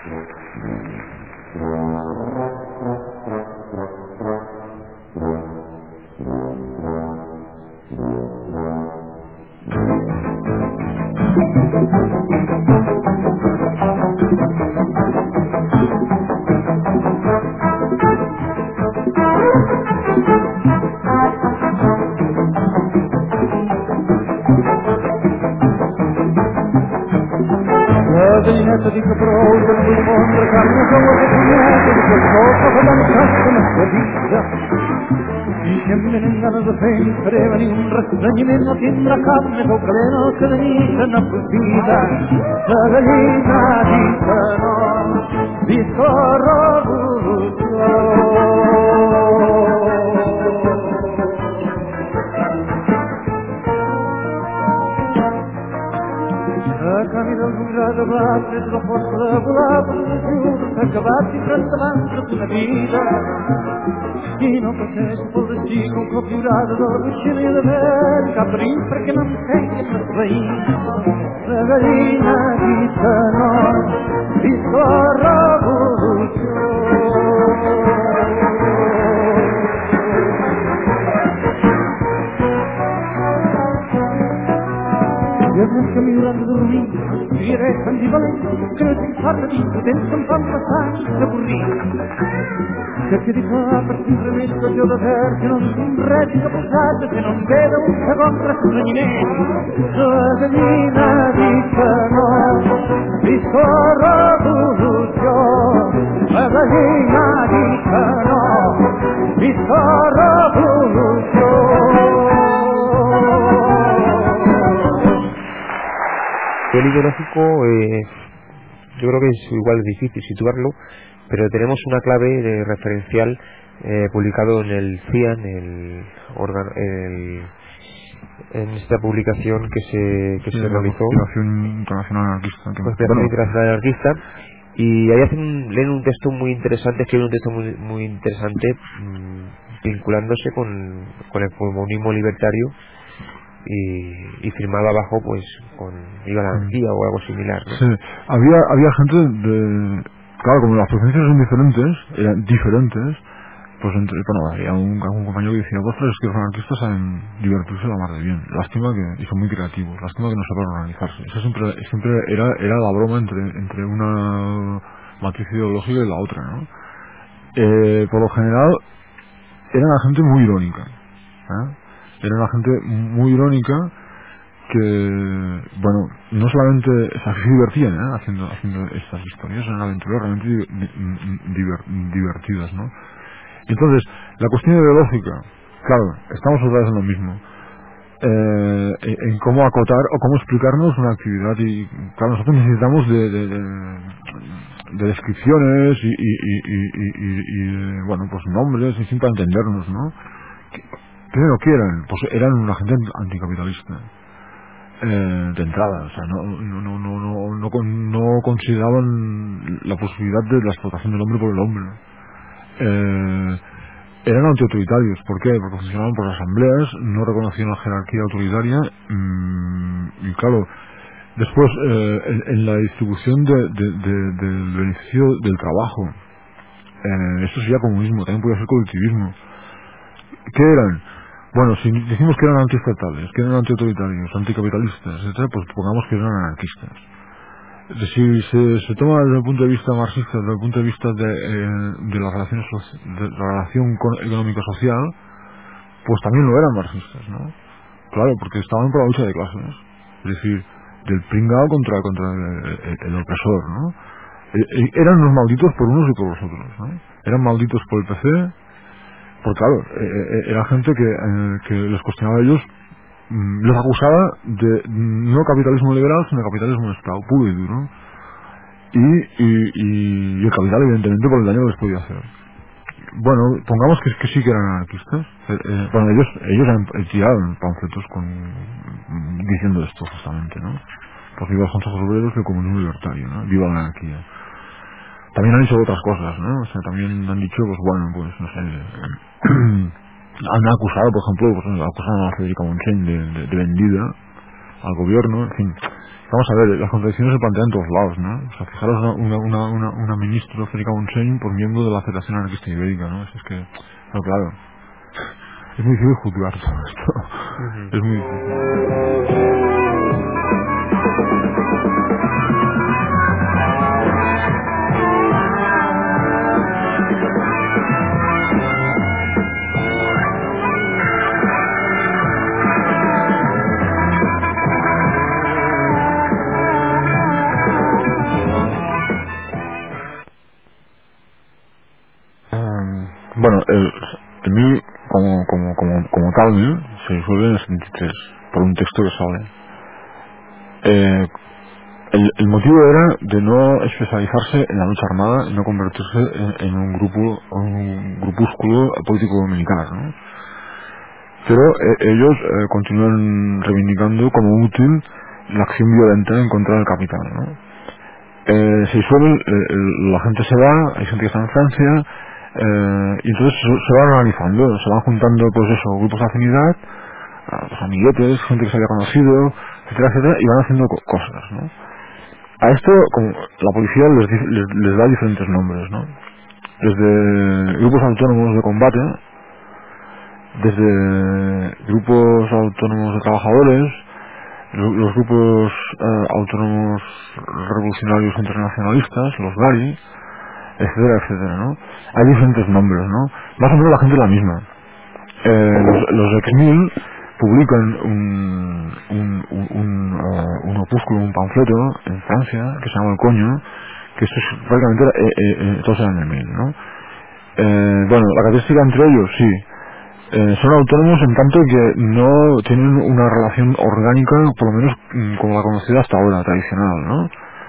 gallinetta di caprotto, il mondo carne come se pugnete di quel poco che danzasse la sua vita. I che me ne andano da sempre, in un rassegnamento in la carne con caleno che venite una pulvita. La gallina dicono, di corrobuto. Camino un grado batte, troppo volato, acabati frettamente una vita. Chi non potesse poversi con copiurato dall'uscire d'America, perché non sei che mi sveglio. La gallina dice no, di corrobuto. Io penso che mi durante dormire, direi tanti valenti, che non si parla di dentro un po' passare burrino. Perché di qua per sempre metto io da terra, che non si reddito passate, se non vedo un secondo rassegnamento. La gallina dice no, di corrobuto. La gallina dice no, di corrobuto. El ideológico, yo creo que es igual difícil situarlo, pero tenemos una clave referencial publicado en el CIAN, en esta publicación que se realizó, Conspiración Internacional Anarquista, Conspiración Internacional Anarquista, y ahí leen un texto muy interesante, escriben un texto muy interesante, vinculándose con el comunismo libertario. Y firmado abajo pues con Viva la Anarquía o algo similar, ¿no? Sí, había gente de... Claro, como las preferencias son eran diferentes, pues había un compañero que decía, vosotros es que los anarquistas saben divertirse la mar de bien, lástima que, y son muy creativos, lástima que no sepan organizarse. Eso siempre era la broma entre una matriz ideológica y la otra, ¿no? Por lo general era una gente muy irónica, ¿eh? Era una gente muy irónica que, bueno, no solamente se divertían haciendo estas historias, eran aventuras realmente divertidas, ¿no? Entonces, la cuestión ideológica, claro, estamos otra vez en lo mismo, en cómo acotar o cómo explicarnos una actividad, y claro, nosotros necesitamos de descripciones y bueno, pues nombres y para entendernos, ¿no? Primero, ¿qué eran? Pues eran una gente anticapitalista, de entrada, o sea, no consideraban la posibilidad de la explotación del hombre por el hombre. Eran antiautoritarios. ¿Por qué? Porque funcionaban por asambleas, no reconocían la jerarquía autoritaria, y claro, después en la distribución del beneficio del trabajo, esto sería comunismo, también podría ser colectivismo. ¿Qué eran? Bueno, si decimos que eran antiestatales, que eran antiautoritarios, anticapitalistas, etcétera, pues pongamos que eran anarquistas. Si se toma desde el punto de vista marxista, desde el punto de vista de las relaciones de la relación económico-social, pues también lo eran marxistas, ¿no? Claro, porque estaban por la lucha de clases, es decir, del pringao contra el opresor, ¿no? Eran unos malditos por unos y por los otros, ¿no? Eran malditos por el PC, porque claro, era gente que les cuestionaba a ellos, los acusaba de no capitalismo liberal, sino capitalismo de Estado, puro y duro, y el capital evidentemente por el daño que les podía hacer. Bueno, pongamos que sí que eran anarquistas. Bueno, ellos han tirado panfletos diciendo esto justamente, ¿no? Pues viva los consejos obreros y el comunismo libertario, ¿no? Viva la anarquía. También han dicho otras cosas, ¿no? O sea, también han dicho, pues bueno, pues no sé, han acusado, por ejemplo, pues acusaron a Federica Montseny de vendida, al gobierno, en fin. Vamos a ver, las contradicciones se plantean en todos lados, ¿no? O sea, fijaros una ministra, Federica Montseny, por miembro de la Federación Anarquista Ibérica, ¿no? Es que, no, claro, es muy difícil juzgar todo esto. Es muy difícil. Bueno, el MIL como tal, ¿no? Se disuelve en el 73 por un texto que sale. El motivo era de no especializarse en la lucha armada y no convertirse en un grupúsculo político militar, ¿no? Pero ellos continúan reivindicando como útil la acción violenta en contra del capital, ¿no? Se disuelven, la gente se va, hay gente que está en Francia, y entonces se van organizando, se van juntando, pues eso, grupos de afinidad, pues amiguetes, gente que se había conocido, etcétera, etcétera, y van haciendo cosas, ¿no? A esto, como la policía les da diferentes nombres, ¿no? Desde grupos autónomos de combate, desde grupos autónomos de trabajadores, los grupos autónomos revolucionarios internacionalistas, los GARI, etcétera, etcétera, ¿no? Hay diferentes nombres, ¿no? Más o menos la gente es la misma. Los ex-MIL publican un opúsculo, un panfleto en Francia que se llama El Coño, que esto es prácticamente todos eran el MIL, ¿no? Bueno, la característica entre ellos, sí, son autónomos en tanto que no tienen una relación orgánica, por lo menos como la conocida hasta ahora, tradicional, ¿no?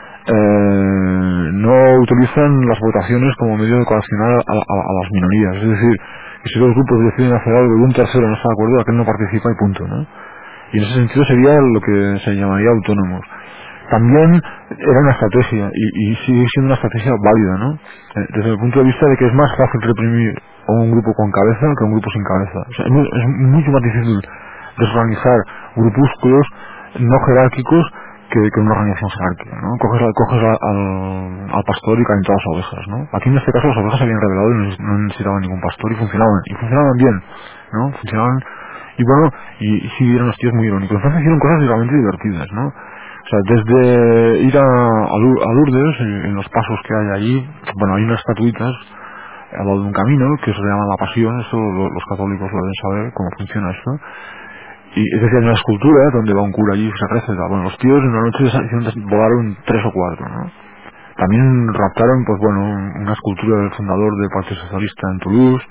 No utilizan las votaciones como medio de coaccionar a las minorías, es decir, que si dos grupos deciden hacer algo y un tercero no está de acuerdo, aquel no participa y punto, ¿no? Y en ese sentido sería lo que se llamaría autónomos. También era una estrategia y sigue siendo una estrategia válida, ¿no? Desde el punto de vista de que es más fácil reprimir a un grupo con cabeza que a un grupo sin cabeza. O sea, es mucho más difícil desorganizar grupúsculos no jerárquicos que una organización jerárquica, ¿no? Coges al pastor y caen todas las ovejas, ¿no? Aquí en este caso las ovejas se habían revelado y no necesitaban ningún pastor y funcionaban bien, ¿no? Funcionaban, y bueno, y sí vieron los tíos muy irónicos. Entonces hicieron cosas realmente divertidas, ¿no? O sea, desde ir a Lourdes, en los pasos que hay allí, bueno, hay unas estatuitas al lado de un camino que se llama La Pasión, eso los católicos lo deben saber cómo funciona esto. Y es decir, hay una escultura donde va un cura allí y se reza. Bueno, los tíos en una noche volaron 3 o 4, ¿no? También raptaron, pues bueno, una escultura del fundador del Partido Socialista en Toulouse.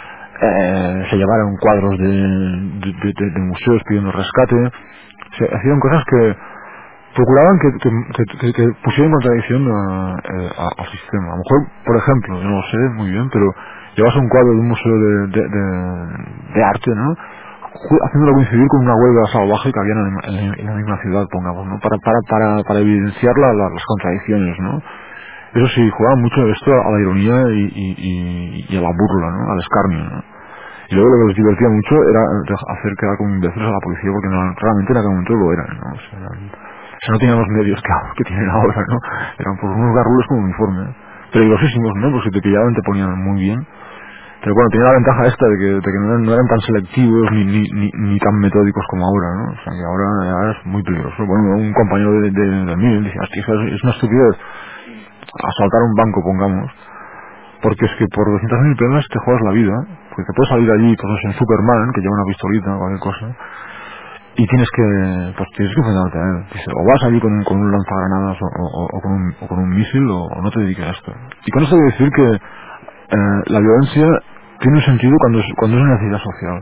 Se llevaron cuadros de museos pidiendo rescate. Se hacían cosas que procuraban que pusieran contradicción al sistema. A lo mejor, por ejemplo, yo no lo sé muy bien, pero llevas un cuadro de un museo de arte, ¿no? Haciéndolo coincidir con una huelga salvaje que había en la misma ciudad, pongamos, ¿no? Para evidenciar las contradicciones, ¿no? Eso sí, jugaban mucho esto a la ironía y a la burla, ¿no? Al escarnio, ¿no? Y luego lo que les divertía mucho era hacer quedar como imbéciles a la policía, porque realmente en aquel momento lo eran, ¿no? O sea, no tenían los medios que tienen ahora, ¿no? Eran por unos garrulos con uniforme, ¿eh? Peligrosísimos, ¿no? Porque si te pillaban te ponían muy bien. Pero bueno, tenía la ventaja esta de que no eran tan selectivos ni tan metódicos como ahora, ¿no? O sea, que ahora es muy peligroso. Bueno, un compañero de mí dice, hostia, es una estupidez asaltar un banco, pongamos, porque es que por 200.000 pelas te juegas la vida, porque te puedes salir allí, pues en Superman, que lleva una pistolita o cualquier cosa, y tienes que enfrentarte a él. Dice, o vas allí con un lanzagranadas o con un misil o no te dediques a esto. Y con esto quiero decir que la violencia tiene un sentido cuando es una necesidad social.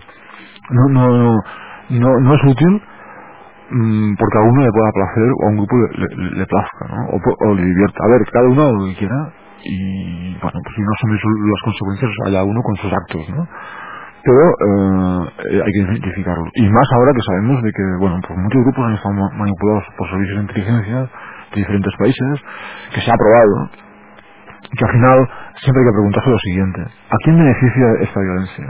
No es útil porque a uno le pueda placer o a un grupo le plazca, ¿no? O le divierta. A ver, cada uno haga lo que quiera y bueno, pues si no asume las consecuencias allá uno con sus actos, ¿no? Pero hay que identificarlo. Y más ahora que sabemos de que, bueno, pues muchos grupos han estado manipulados por servicios de inteligencia de diferentes países, que se ha probado, que al final siempre hay que preguntarse lo siguiente: ¿a quién beneficia esta violencia?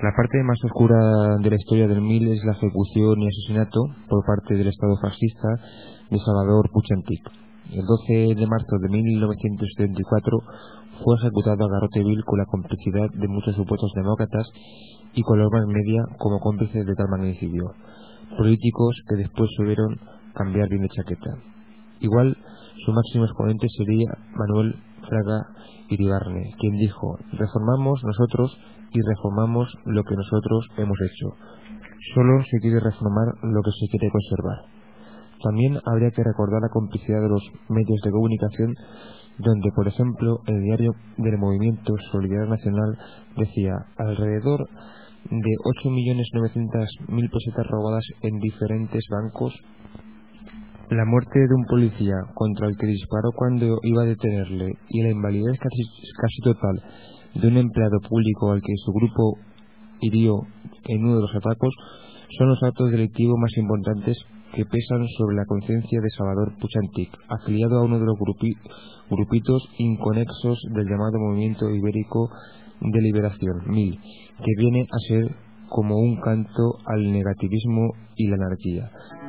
La parte más oscura de la historia del MIL es la ejecución y asesinato por parte del Estado fascista de Salvador Puig Antich. El 12 de marzo de 1974 fue ejecutado a garrote vil con la complicidad de muchos supuestos demócratas y con la Orbán Media como cómplices de tal magnicidio, políticos que después supieron cambiar bien de chaqueta. Igual, su máximo exponente sería Manuel Fraga Iribarne, quien dijo: reformamos nosotros y reformamos lo que nosotros hemos hecho. Solo se quiere reformar lo que se quiere conservar. También habría que recordar la complicidad de los medios de comunicación, donde, por ejemplo, el diario del Movimiento Solidaridad Nacional decía alrededor de 8.900.000 pesetas robadas en diferentes bancos, la muerte de un policía contra el que disparó cuando iba a detenerle y la invalidez casi total de un empleado público al que su grupo hirió en uno de los atracos son los actos delictivos más importantes que pesan sobre la conciencia de Salvador Puig Antich, afiliado a uno de los grupitos inconexos del llamado Movimiento Ibérico de Liberación, MIL, que viene a ser como un canto al negativismo y la anarquía.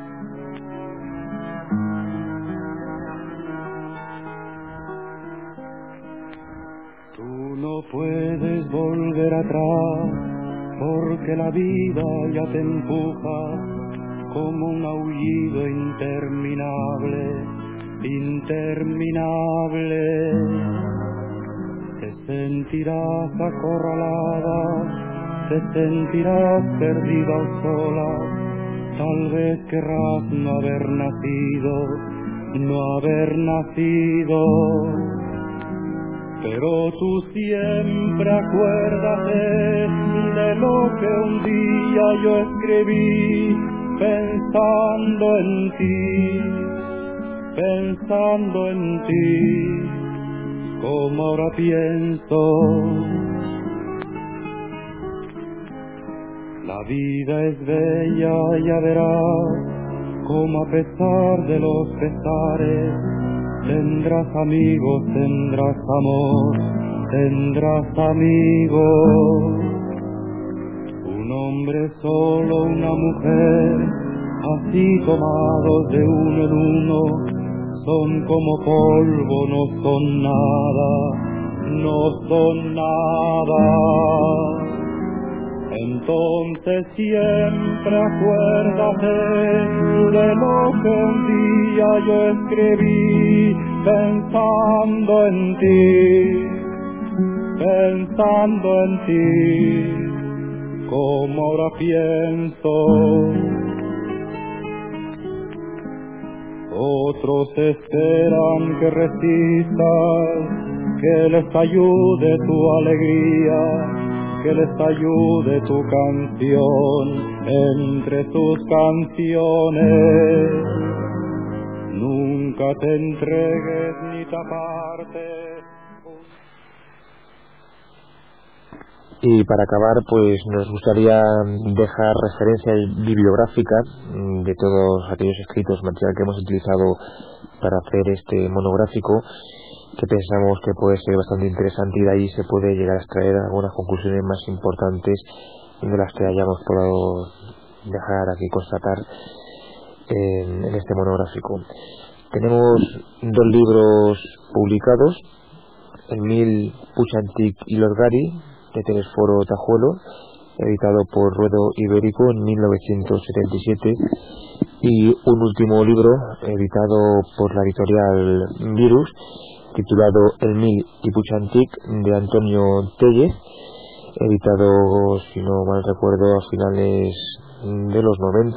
Tú no puedes volver atrás, porque la vida ya te empuja como un aullido interminable, interminable. Te sentirás acorralada, te sentirás perdida o sola, tal vez querrás no haber nacido, no haber nacido. Pero tú siempre acuérdate de lo que un día yo escribí, pensando en ti, como ahora pienso. La vida es bella, ya verás, como a pesar de los pesares, tendrás amigos, tendrás amor, tendrás amigos. Un hombre solo, una mujer, así tomados de uno en uno, son como polvo, no son nada, no son nada. Entonces siempre acuérdate de lo que un día yo escribí, pensando en ti, como ahora pienso. Otros esperan que resistas, que les ayude tu alegría, que les ayude tu canción entre tus canciones. Nunca te entregues ni te apartes. Y para acabar, pues nos gustaría dejar referencia bibliográfica de todos aquellos escritos, material que hemos utilizado para hacer este monográfico, que pensamos que puede ser bastante interesante, y de ahí se puede llegar a extraer algunas conclusiones más importantes de las que hayamos podido dejar aquí constatar en este monográfico. Tenemos 2 libros publicados: el MIL, Puig Antich y los Gari, de Telesforo Tajuelo, editado por Ruedo Ibérico en 1977, y un último libro editado por la editorial Virus, titulado El MIL y Puig Antich, de Antonio Tellez, editado, si no mal recuerdo, a finales de los 90,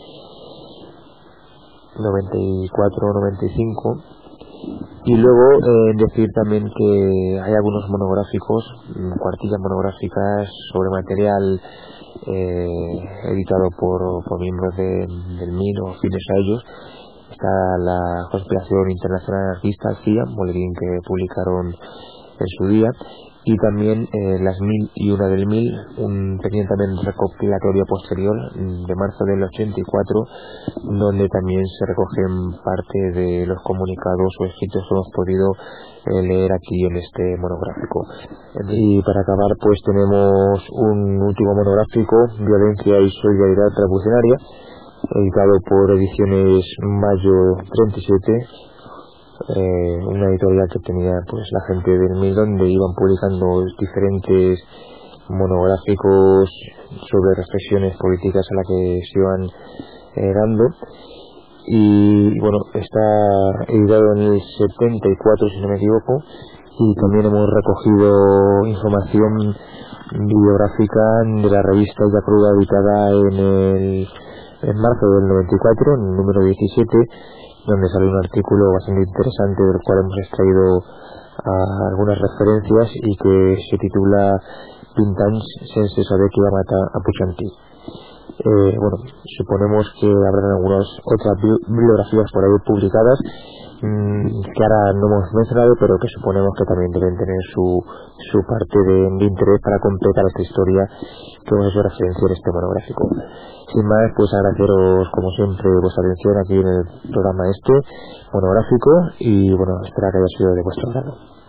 94, 95. Y luego decir también que hay algunos monográficos, cuartillas monográficas sobre material editado por miembros del MIL o afines a ellos. Está la Conspiración Internacional Anarquista, CIA, boletín que publicaron en su día, y también Las 1001 del 1000, un pequeño también recopilatorio posterior de marzo del 84, donde también se recogen parte de los comunicados o escritos que hemos podido leer aquí en este monográfico. Y para acabar, pues tenemos un último monográfico, Violencia y Solidaridad Revolucionaria, editado por Ediciones Mayo 37, una editorial que tenía pues la gente del MIL, donde iban publicando diferentes monográficos sobre reflexiones políticas a las que se iban dando. Y bueno, está editado en el 74, si no me equivoco, y también hemos recogido información bibliográfica de la revista Ya Cruda, editada en marzo del 94, en el número 17, donde sale un artículo bastante interesante del cual hemos extraído algunas referencias y que se titula Pintans sense saber que iba a matar a Puigdemont. Bueno, suponemos que habrán algunas otras bibliografías por ahí publicadas que ahora no hemos mencionado, pero que suponemos que también deben tener su parte de interés para completar esta historia que hemos hecho referencia en este monográfico. Sin más, pues agradeceros como siempre vuestra atención aquí en el programa monográfico, y bueno, espero que haya sido de vuestro agrado.